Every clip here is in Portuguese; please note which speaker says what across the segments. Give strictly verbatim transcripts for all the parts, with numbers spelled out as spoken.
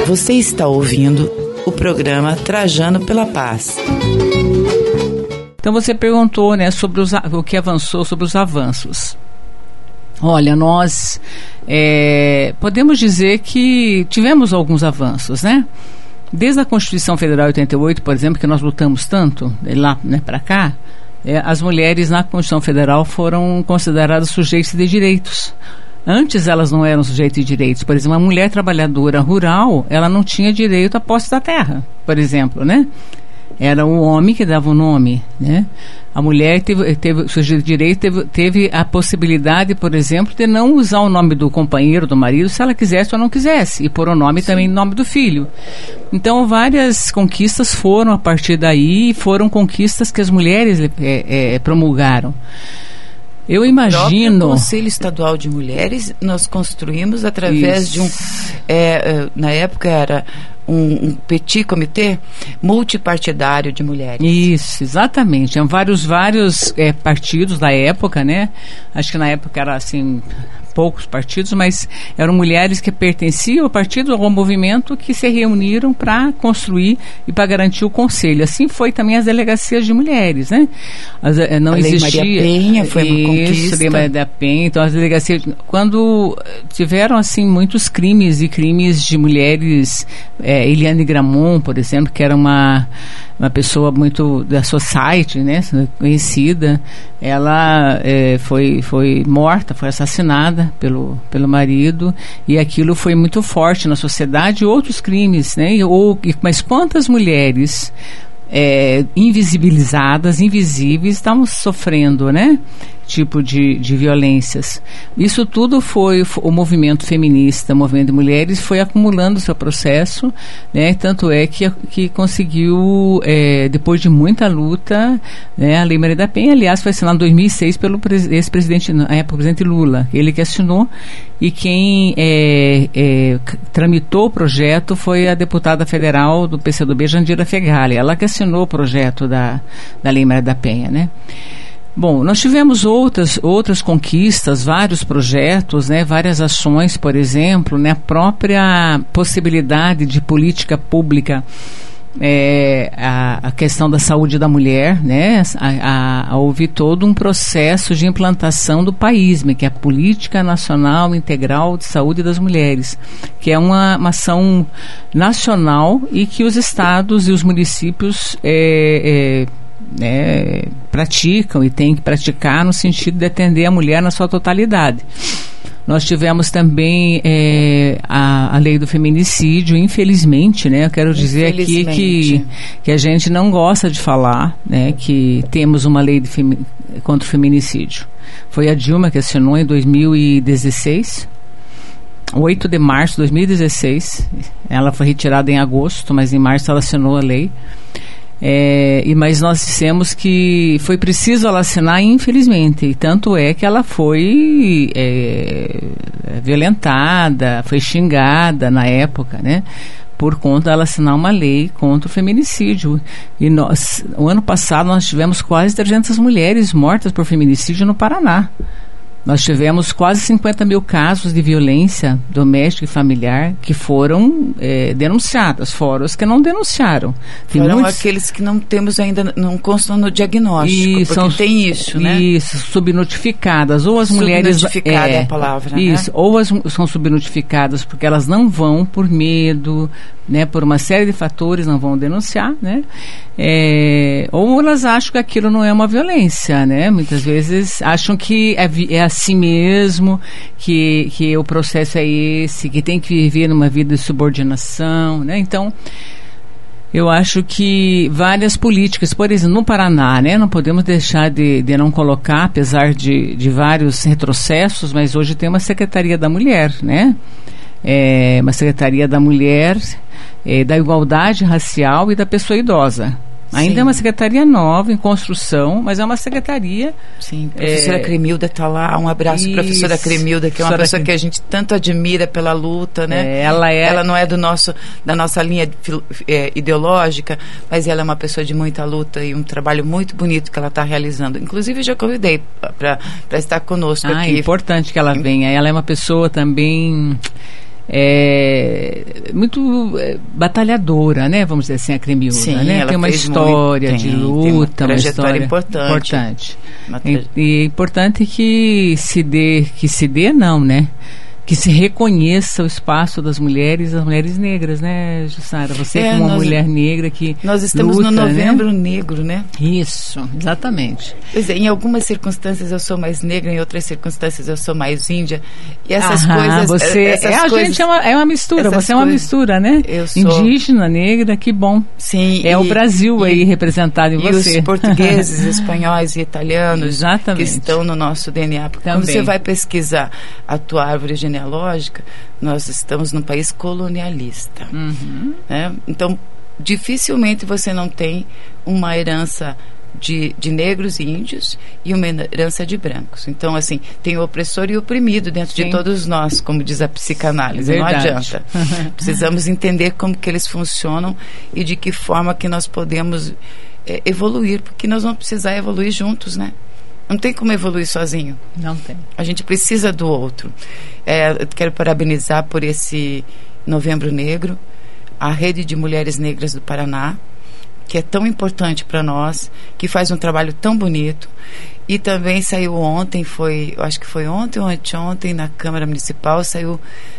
Speaker 1: Você está ouvindo o programa Trajano pela Paz.
Speaker 2: Então você perguntou, né, sobre os, o que avançou, sobre os avanços. Olha, nós é, podemos dizer que tivemos alguns avanços, né? Desde a Constituição Federal de oitenta e oito, por exemplo, que nós lutamos tanto, de lá, né, para cá, é, as mulheres na Constituição Federal foram consideradas sujeitos de direitos. Antes elas não eram sujeitos de direitos. Por exemplo, uma mulher trabalhadora rural, ela não tinha direito à posse da terra, por exemplo, né? Era o homem que dava o nome, né? A mulher teve, teve sujeito de direito, teve, teve a possibilidade, por exemplo, de não usar o nome do companheiro, do marido, se ela quisesse ou não quisesse, e pôr o nome Sim. também no nome do filho. Então, várias conquistas foram, a partir daí, foram conquistas que as mulheres é, é, promulgaram. Eu imagino...
Speaker 1: O Conselho Estadual de Mulheres nós construímos através Isso. de um... É, na época era um, um petit comitê multipartidário de mulheres.
Speaker 2: Isso, exatamente. Tinham vários, vários é, partidos da época, né? Acho que na época era assim... poucos partidos, mas eram mulheres que pertenciam ao partido ou ao movimento que se reuniram para construir e para garantir o conselho. Assim foi também as delegacias de mulheres, né? As, não
Speaker 1: a
Speaker 2: existia...
Speaker 1: Lei Maria Penha foi uma conquista.
Speaker 2: Isso, Lei Maria Penha. Então, as delegacias... Quando tiveram, assim, muitos crimes e crimes de mulheres... É, Eliane Gramont, por exemplo, que era uma... uma pessoa muito da society, né, conhecida, ela é, foi, foi morta, foi assassinada pelo, pelo marido, e aquilo foi muito forte na sociedade. Outros crimes, né, e, ou, mas quantas mulheres é, invisibilizadas, invisíveis, estavam sofrendo, né, tipo de, de violências. Isso tudo foi, foi o movimento feminista, o movimento de mulheres foi acumulando seu processo, né? Tanto é que, que conseguiu, é, depois de muita luta, né, a Lei Maria da Penha, aliás, foi assinada em dois mil e seis pelo ex-presidente, na época, o presidente Lula. Ele que assinou, e quem é, é, tramitou o projeto foi a deputada federal do P C do B, Jandira Fegali. Ela que assinou o projeto da, da Lei Maria da Penha, né? Bom, nós tivemos outras, outras conquistas, vários projetos, né, várias ações, por exemplo, né, a própria possibilidade de política pública, é, a, a questão da saúde da mulher, né, a, a, a houve todo um processo de implantação do PAISME, que é a Política Nacional Integral de Saúde das Mulheres, que é uma, uma ação nacional e que os estados e os municípios é, é, É, praticam e têm que praticar no sentido de atender a mulher na sua totalidade. Nós tivemos também é, a, a lei do feminicídio, infelizmente, né? Eu quero dizer aqui que, que a gente não gosta de falar, né, que temos uma lei de femi- contra o feminicídio. Foi a Dilma que assinou em dois mil e dezesseis, oito de março de dois mil e dezesseis. Ela foi retirada em agosto, mas em março ela assinou a lei. É, e, mas nós dissemos que foi preciso ela assinar, infelizmente, e tanto é que ela foi é, violentada, foi xingada na época, né, por conta dela assinar uma lei contra o feminicídio. E nós, o ano passado nós tivemos quase trezentas mulheres mortas por feminicídio no Paraná. Nós tivemos quase cinquenta mil casos de violência doméstica e familiar que foram é, denunciadas, fora os que não denunciaram. Tem
Speaker 1: foram
Speaker 2: muitos...
Speaker 1: aqueles que não temos ainda, não constam no diagnóstico,
Speaker 2: isso,
Speaker 1: porque
Speaker 2: são,
Speaker 1: tem isso, né?
Speaker 2: Isso, subnotificadas, ou as mulheres...
Speaker 1: Subnotificada é, é a palavra,
Speaker 2: isso,
Speaker 1: né?
Speaker 2: Ou as, são subnotificadas porque elas não vão por medo, né, por uma série de fatores, não vão denunciar, né? É, ou elas acham que aquilo não é uma violência, né? Muitas vezes acham que é, é assim mesmo, que, que o processo é esse, que tem que viver numa vida de subordinação, né? Então, eu acho que várias políticas, por exemplo, no Paraná, né? Não podemos deixar de, de não colocar, apesar de, de vários retrocessos, mas hoje tem uma Secretaria da Mulher, né? É, uma Secretaria da Mulher, é, da Igualdade Racial e da Pessoa Idosa. Ainda Sim. é uma secretaria nova, em construção, mas é uma secretaria... Sim, a professora é, Cremilda está lá, um abraço para a professora Cremilda, que é uma pessoa que a gente tanto admira pela luta, né? É, ela, é, ela não é do nosso, da nossa linha é, ideológica, mas ela é uma pessoa de muita luta e um trabalho muito bonito que ela está realizando. Inclusive, já convidei para estar conosco ah,
Speaker 1: aqui.
Speaker 2: É importante que ela venha. Ela é uma pessoa também... é, muito é, batalhadora, né? Vamos dizer assim, a Cremiúda,
Speaker 1: Sim,
Speaker 2: né?
Speaker 1: ela
Speaker 2: Tem uma
Speaker 1: fez
Speaker 2: história
Speaker 1: muito,
Speaker 2: de
Speaker 1: tem,
Speaker 2: luta,
Speaker 1: tem uma
Speaker 2: uma
Speaker 1: trajetória
Speaker 2: história
Speaker 1: importante.
Speaker 2: importante.
Speaker 1: Uma
Speaker 2: E,
Speaker 1: traje...
Speaker 2: e é importante que se dê, que se dê não, né? Que se reconheça o espaço das mulheres, das mulheres negras, né, Jussara? Você
Speaker 1: é,
Speaker 2: como uma
Speaker 1: nós,
Speaker 2: mulher negra que
Speaker 1: Nós estamos
Speaker 2: luta,
Speaker 1: no Novembro
Speaker 2: né?
Speaker 1: Negro, né?
Speaker 2: Isso, exatamente.
Speaker 1: Pois é, em algumas circunstâncias eu sou mais negra, em outras circunstâncias eu sou mais índia. E essas
Speaker 2: Aham,
Speaker 1: coisas...
Speaker 2: Você,
Speaker 1: essas
Speaker 2: é, a
Speaker 1: coisas,
Speaker 2: gente é uma, é uma mistura, você é uma
Speaker 1: coisas,
Speaker 2: mistura, né?
Speaker 1: Eu sou...
Speaker 2: Indígena, negra, que bom.
Speaker 1: Sim.
Speaker 2: É
Speaker 1: e,
Speaker 2: o Brasil
Speaker 1: e,
Speaker 2: aí representado em
Speaker 1: e
Speaker 2: você.
Speaker 1: E os portugueses, espanhóis e italianos
Speaker 2: Exatamente.
Speaker 1: que estão no nosso D N A. Porque
Speaker 2: Também.
Speaker 1: Quando você vai pesquisar a tua árvore genealógica, nós estamos num país colonialista.
Speaker 2: Uhum.
Speaker 1: Né? Então, dificilmente você não tem uma herança de, de negros e índios e uma herança de brancos. Então, assim, tem o opressor e o oprimido dentro Sim. de todos nós, como diz a psicanálise. Verdade. Não adianta. Precisamos entender como que eles funcionam e de que forma que nós podemos é, evoluir, porque nós vamos precisar evoluir juntos, né? Não tem como evoluir sozinho.
Speaker 2: Não tem.
Speaker 1: A gente precisa do outro. É, eu quero parabenizar por esse Novembro Negro, a Rede de Mulheres Negras do Paraná, que é tão importante para nós, que faz um trabalho tão bonito. E também saiu ontem, foi, eu acho que foi ontem ou anteontem, na Câmara Municipal, saiu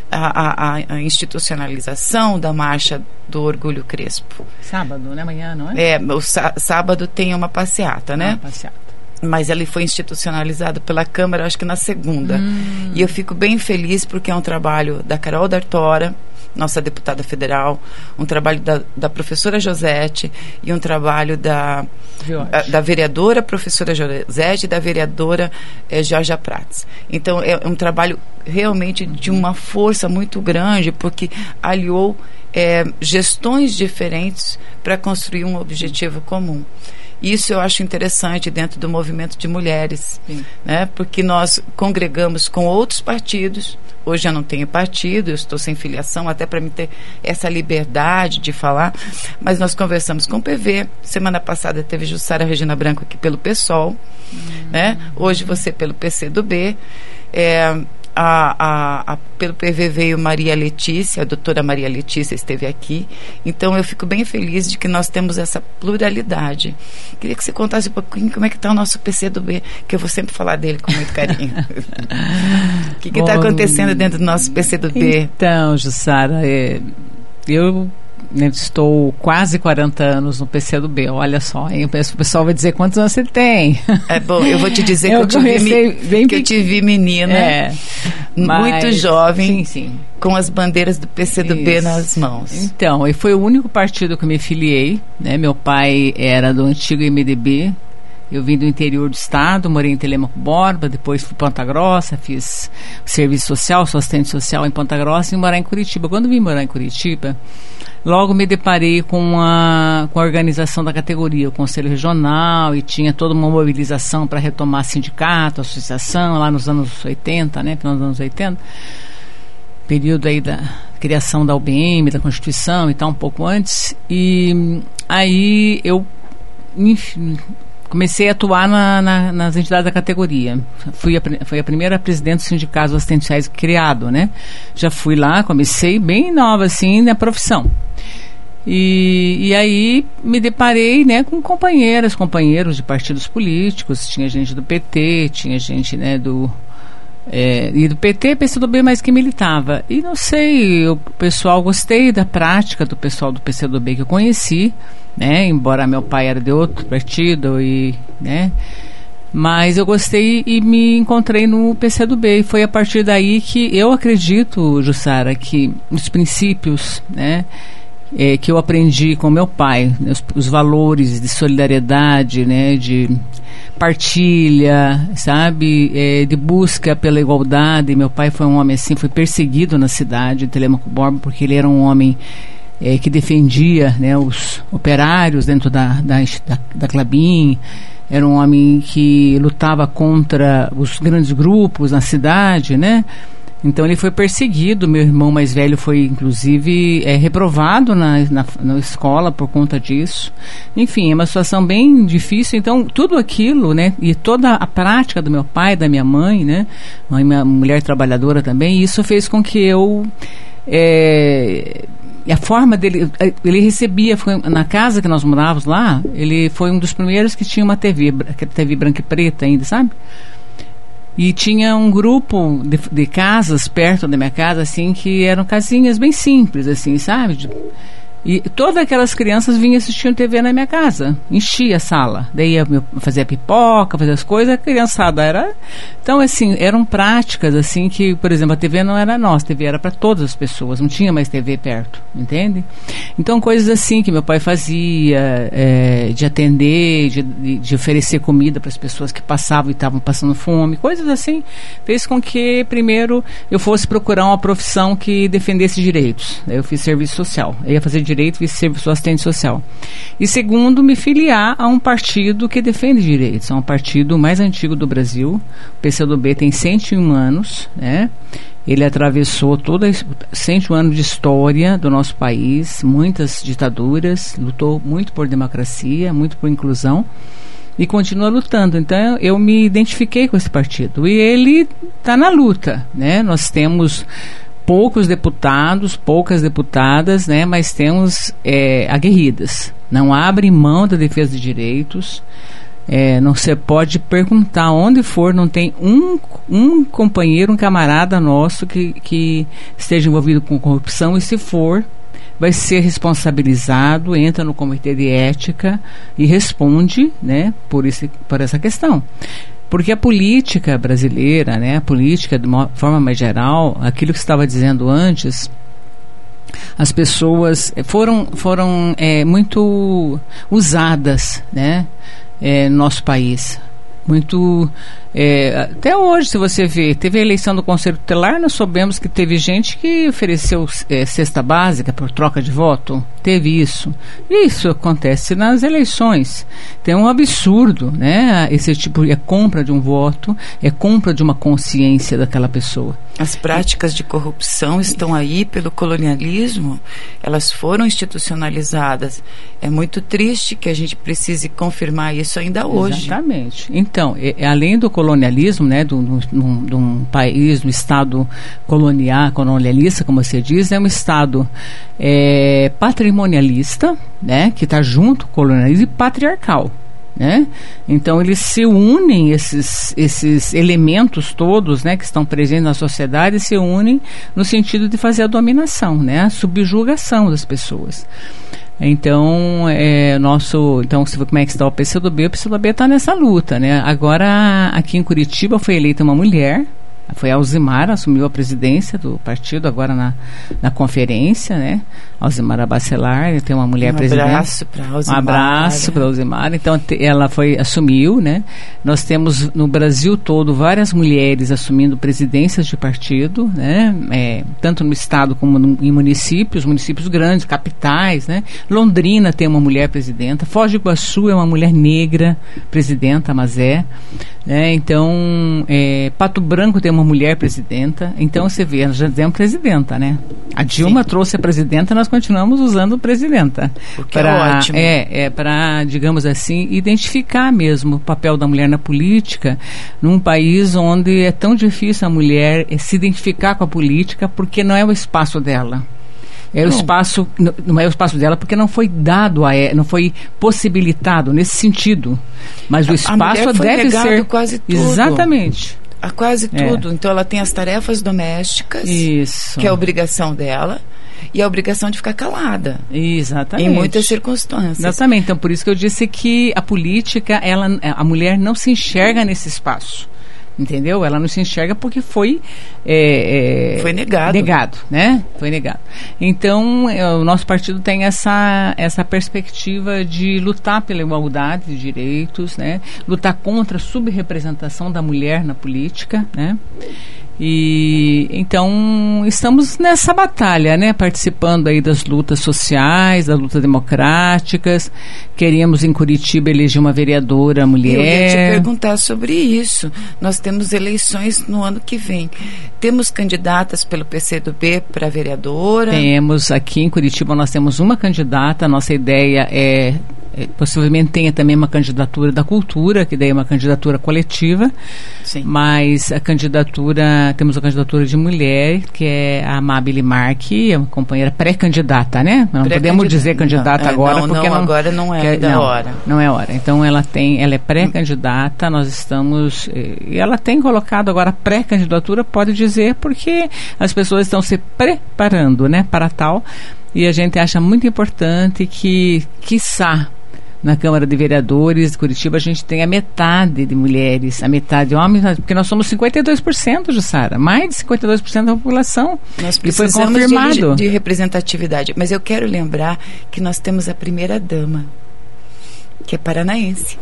Speaker 1: a, a, a institucionalização da Marcha do Orgulho Crespo.
Speaker 2: Sábado, né? Amanhã, não é?
Speaker 1: É, o sá, sábado tem uma passeata, né?
Speaker 2: Uma passeata.
Speaker 1: Mas ele foi institucionalizado pela Câmara, acho que na segunda. Hum. E eu fico bem feliz porque é um trabalho da Carol D'Artora, nossa deputada federal, um trabalho da, da professora Josete e um trabalho da, a, da vereadora professora Josete e da vereadora eh, Georgia Prats. Então, é um trabalho realmente de uma força muito grande, porque aliou eh, gestões diferentes para construir um objetivo comum. Isso eu acho interessante dentro do movimento de mulheres, né? Porque nós congregamos com outros partidos. Hoje eu não tenho partido, eu estou sem filiação, até para me ter essa liberdade de falar, mas nós conversamos com o P V. Semana passada teve Jussara Regina Branco aqui pelo PSOL, hum. né? Hoje você pelo P C do B. É, A, a, a, pelo P V veio Maria Letícia, a doutora Maria Letícia esteve aqui. Então eu fico bem feliz de que nós temos essa pluralidade. Queria que você contasse um pouquinho como é que está o nosso P C do B, que eu vou sempre falar dele com muito carinho. O que está acontecendo dentro do nosso P C do B?
Speaker 2: Então, Jussara, é, eu estou quase quarenta anos no P C do B, olha só, hein? O pessoal vai dizer quantos anos você tem.
Speaker 1: É bom, eu vou te dizer eu que, eu te, vi, bem que eu te vi menina, é, muito mas, jovem, sim, sim. com as bandeiras do P C do B Isso. nas mãos.
Speaker 2: Então, e foi o único partido que eu me filiei, né? Meu pai era do antigo M D B, eu vim do interior do estado, morei em Telêmaco Borba, depois fui para Ponta Grossa, fiz serviço social, sou assistente social em Ponta Grossa e morar em Curitiba. Quando vim morar em Curitiba, logo me deparei com a, com a organização da categoria, o Conselho Regional, e tinha toda uma mobilização para retomar sindicato, associação, lá nos anos oitenta, né, nos anos oitenta, período aí da criação da U B M, da Constituição e tal, um pouco antes, e aí eu, enfim, comecei a atuar na, na, nas entidades da categoria. Fui a, fui a primeira presidente do Sindicato dos Assistentes Sociais criado, né? Já fui lá, comecei bem nova, assim, na profissão. E, e aí me deparei, né, com companheiras, companheiros de partidos políticos. Tinha gente do P T, tinha gente, né, do... É, e do P T, P C do B, mas que militava. E não sei, o pessoal, gostei da prática do pessoal do P C do B que eu conheci, né, embora meu pai era de outro partido, e, né, mas eu gostei e me encontrei no P C do B. E foi a partir daí que eu acredito, Jussara, que os princípios, né, é, que eu aprendi com meu pai, né, os, os valores de solidariedade, né, de partilha, sabe, é, de busca pela igualdade. Meu pai foi um homem assim, foi perseguido na cidade de Telêmaco Borba, porque ele era um homem é, que defendia, né, os operários dentro da, da, da, da Klabin. Era um homem que lutava contra os grandes grupos na cidade, né? Então ele foi perseguido. Meu irmão mais velho foi inclusive é, reprovado na, na, na escola por conta disso. Enfim, é uma situação bem difícil. Então tudo aquilo, né, e toda a prática do meu pai, da minha mãe, né, mãe, minha mulher trabalhadora também, isso fez com que eu é, a forma dele, ele recebia, foi, na casa que nós morávamos lá, ele foi um dos primeiros que tinha uma T V, T V branca e preta ainda, sabe? E tinha um grupo de, de casas perto da minha casa, assim, que eram casinhas bem simples, assim, sabe? De, e todas aquelas crianças vinham assistindo T V na minha casa, enchia a sala, daí ia fazer pipoca, fazer as coisas, a criançada era... Então, assim, eram práticas, assim, que, por exemplo, a T V não era nossa, a T V era para todas as pessoas, não tinha mais T V perto, entende? Então, coisas assim que meu pai fazia, é, de atender, de, de, de oferecer comida para as pessoas que passavam e estavam passando fome, coisas assim, fez com que, primeiro, eu fosse procurar uma profissão que defendesse direitos. Eu fiz serviço social, eu ia fazer direito e serviço assistente social. E segundo, me filiar a um partido que defende direitos. É um partido mais antigo do Brasil. O P C do B tem cento e um anos, né? Ele atravessou toda cento e um anos de história do nosso país, muitas ditaduras, lutou muito por democracia, muito por inclusão e continua lutando. Então eu me identifiquei com esse partido e ele está na luta, né? Nós temos poucos deputados, poucas deputadas, né, mas temos é, aguerridas. Não abrem mão da defesa de direitos. É, não se pode perguntar onde for, não tem um, um companheiro, um camarada nosso que, que esteja envolvido com corrupção, e se for, vai ser responsabilizado, entra no comitê de ética e responde, né, por, esse, por essa questão. Porque a política brasileira, né, a política de uma forma mais geral, aquilo que você estava dizendo antes, as pessoas foram, foram é, muito usadas, né, é, no nosso país. Muito, é, até hoje, se você vê, teve a eleição do Conselho Tutelar, nós soubemos que teve gente que ofereceu é, cesta básica por troca de voto, teve isso. Isso acontece nas eleições. Tem um absurdo, né? Esse tipo de é compra de um voto, é compra de uma consciência daquela pessoa.
Speaker 1: As práticas de corrupção estão aí pelo colonialismo, elas foram institucionalizadas. É muito triste que a gente precise confirmar isso ainda hoje.
Speaker 2: Exatamente. Então, é, além do colonialismo, né, de um país, um Estado colonial, colonialista, como você diz, é um Estado é, patrimonialista, né, que está junto com o colonialismo, e patriarcal. Né? Então eles se unem, esses, esses elementos todos, né, que estão presentes na sociedade, se unem no sentido de fazer a dominação, né, a subjugação das pessoas. Então, é, nosso, então você vê como é que está o P C do B, o P C do B está nessa luta, né? Agora, aqui em Curitiba foi eleita uma mulher, foi a Alzimar, assumiu a presidência do partido agora na, na conferência, né? Alzimar Bacelar, tem uma mulher
Speaker 1: um
Speaker 2: presidente.
Speaker 1: Abraço para Alzimar.
Speaker 2: Um abraço para Alzimar. Então, te, ela foi, assumiu, né? Nós temos no Brasil todo várias mulheres assumindo presidências de partido, né? É, tanto no estado como no, em municípios, municípios grandes, capitais, né? Londrina tem uma mulher presidenta, Foz do Iguaçu é uma mulher negra presidenta, Mazé. Né? Então, é, Pato Branco tem uma mulher presidenta. Então, você vê, nós já temos presidenta, né? A Dilma Sim. trouxe a presidenta, nós continuamos usando presidenta.
Speaker 1: Porque pra, é ótimo.
Speaker 2: É, é para, digamos assim, identificar mesmo o papel da mulher na política num país onde é tão difícil a mulher se identificar com a política porque não é o espaço dela. É o espaço, não é o espaço dela porque não foi dado a ela, não foi possibilitado nesse sentido. Mas o espaço
Speaker 1: a
Speaker 2: deve ser
Speaker 1: quase tudo.
Speaker 2: Exatamente.
Speaker 1: A quase tudo. É. Então ela tem as tarefas domésticas,
Speaker 2: Isso.
Speaker 1: que é a obrigação dela, e a obrigação de ficar calada.
Speaker 2: Exatamente.
Speaker 1: Em muitas circunstâncias.
Speaker 2: Exatamente. Então por isso que eu disse que a política, ela, a mulher não se enxerga nesse espaço. Entendeu? Ela não se enxerga porque foi é, é,
Speaker 1: foi negado,
Speaker 2: negado, né? Foi negado. Então é, o nosso partido tem essa essa perspectiva de lutar pela igualdade de direitos, né? Lutar contra a subrepresentação da mulher na política, né? E então estamos nessa batalha, né? Participando aí das lutas sociais, das lutas democráticas. Queríamos em Curitiba eleger uma vereadora mulher.
Speaker 1: Eu ia te perguntar sobre isso. Nós temos eleições no ano que vem. Temos candidatas pelo P C do B para vereadora?
Speaker 2: Temos aqui em Curitiba, nós temos uma candidata. A nossa ideia é é, possivelmente tenha também uma candidatura da cultura, que daí é uma candidatura coletiva.
Speaker 1: Sim.
Speaker 2: Mas a candidatura, temos a candidatura de mulher, que é a Amabile Marque, é uma companheira pré-candidata, né? Não podemos dizer candidata
Speaker 1: não,
Speaker 2: agora,
Speaker 1: não,
Speaker 2: porque
Speaker 1: não,
Speaker 2: não,
Speaker 1: agora não é
Speaker 2: que,
Speaker 1: a
Speaker 2: não,
Speaker 1: hora.
Speaker 2: Não é hora. Então ela tem, ela é pré-candidata, nós estamos, e ela tem colocado agora pré-candidatura, pode dizer, porque as pessoas estão se preparando, né, para tal, e a gente acha muito importante que, quiçá, na Câmara de Vereadores de Curitiba a gente tem a metade de mulheres, a metade de homens, porque nós somos cinquenta e dois por cento, Jussara, mais de cinquenta e dois por cento da população.
Speaker 1: Nós
Speaker 2: que foi
Speaker 1: precisamos
Speaker 2: confirmado.
Speaker 1: De, de representatividade, mas eu quero lembrar que nós temos a primeira dama, que é paranaense.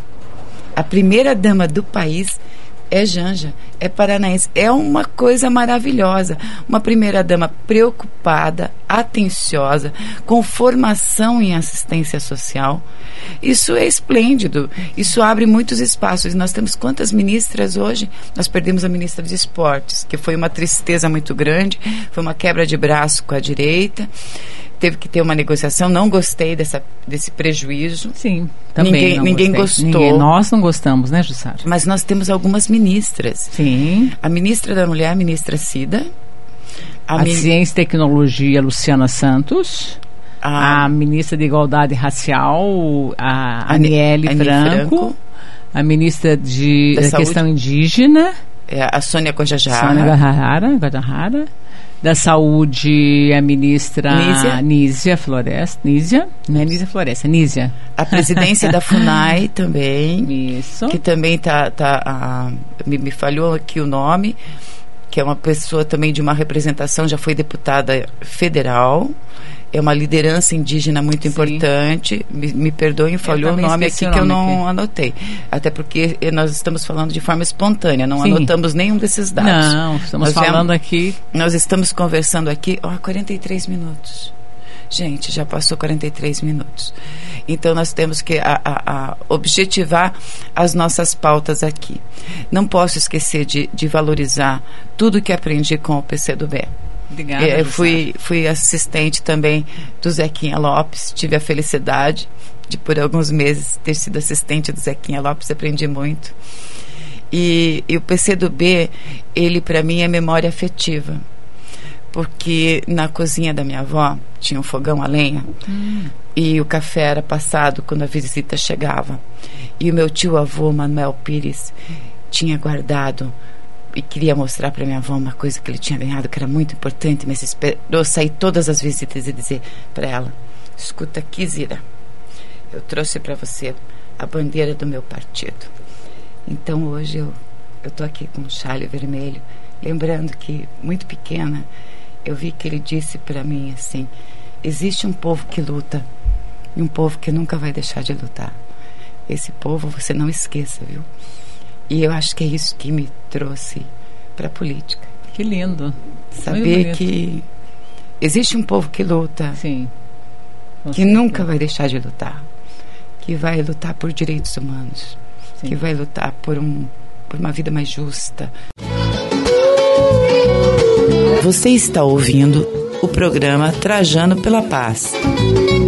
Speaker 1: A primeira dama do país é Janja, é paranaense. É uma coisa maravilhosa. Uma primeira-dama preocupada, atenciosa, com formação em assistência social. Isso é esplêndido. Isso abre muitos espaços. Nós temos quantas ministras hoje? Nós perdemos a ministra de Esportes, que foi uma tristeza muito grande, foi uma quebra de braço com a direita. Teve que ter uma negociação, não gostei dessa, desse prejuízo.
Speaker 2: Sim, também
Speaker 1: ninguém,
Speaker 2: não
Speaker 1: ninguém
Speaker 2: gostei.
Speaker 1: gostou.
Speaker 2: Ninguém, nós não gostamos, né, Jussara?
Speaker 1: Mas nós temos algumas ministras.
Speaker 2: Sim.
Speaker 1: A ministra da Mulher, a ministra Cida.
Speaker 2: A,
Speaker 1: a
Speaker 2: min... Ciência e Tecnologia, Luciana Santos. A, a ministra de Igualdade Racial, a Aniele Franco. Franco. A ministra de, da, da questão indígena.
Speaker 1: É, a Sônia Guajajara.
Speaker 2: Sônia Guajajara. Guajajara. Da Saúde, a ministra
Speaker 1: Nízia,
Speaker 2: Nízia Floresta. Nízia? Não é Nízia Floresta, é Nízia.
Speaker 1: A presidência da FUNAI também.
Speaker 2: Isso.
Speaker 1: Que também está... Tá, tá, me, me falhou aqui o nome, que é uma pessoa também de uma representação, já foi deputada federal. É uma liderança indígena muito Sim. importante. Me, me perdoem, falhou o nome aqui o nome que eu não aqui. anotei. Até porque nós estamos falando de forma espontânea, não Sim. anotamos nenhum desses dados.
Speaker 2: Não, estamos
Speaker 1: nós
Speaker 2: falando
Speaker 1: vemos,
Speaker 2: aqui...
Speaker 1: Nós estamos conversando aqui, ó, quarenta e três minutos. Gente, já passou quarenta e três minutos. Então, nós temos que a, a, a objetivar as nossas pautas aqui. Não posso esquecer de, de valorizar tudo que aprendi com o P C do B.
Speaker 2: Obrigada,
Speaker 1: eu fui, fui assistente também do Zequinha Lopes, tive a felicidade de por alguns meses ter sido assistente do Zequinha Lopes, aprendi muito. E, e o P C do B, ele para mim é memória afetiva, porque na cozinha da minha avó tinha um fogão a lenha hum. e o café era passado quando a visita chegava, e o meu tio avô Manuel Pires tinha guardado e queria mostrar para minha avó uma coisa que ele tinha ganhado, que era muito importante, mas esperou sair todas as visitas e dizer para ela: escuta aqui, Zira, eu trouxe para você a bandeira do meu partido. Então hoje eu eu tô aqui com um chale vermelho, lembrando que, muito pequena, eu vi que ele disse para mim assim: existe um povo que luta e um povo que nunca vai deixar de lutar. Esse povo você não esqueça, viu? E eu acho que é isso que me trouxe para a política.
Speaker 2: Que lindo.
Speaker 1: Saber que existe um povo que luta.
Speaker 2: Sim.
Speaker 1: Que certeza. Nunca vai deixar de lutar. Que vai lutar por direitos humanos. Sim. Que vai lutar por, um, por uma vida mais justa. Você está ouvindo o programa Trajano pela Paz.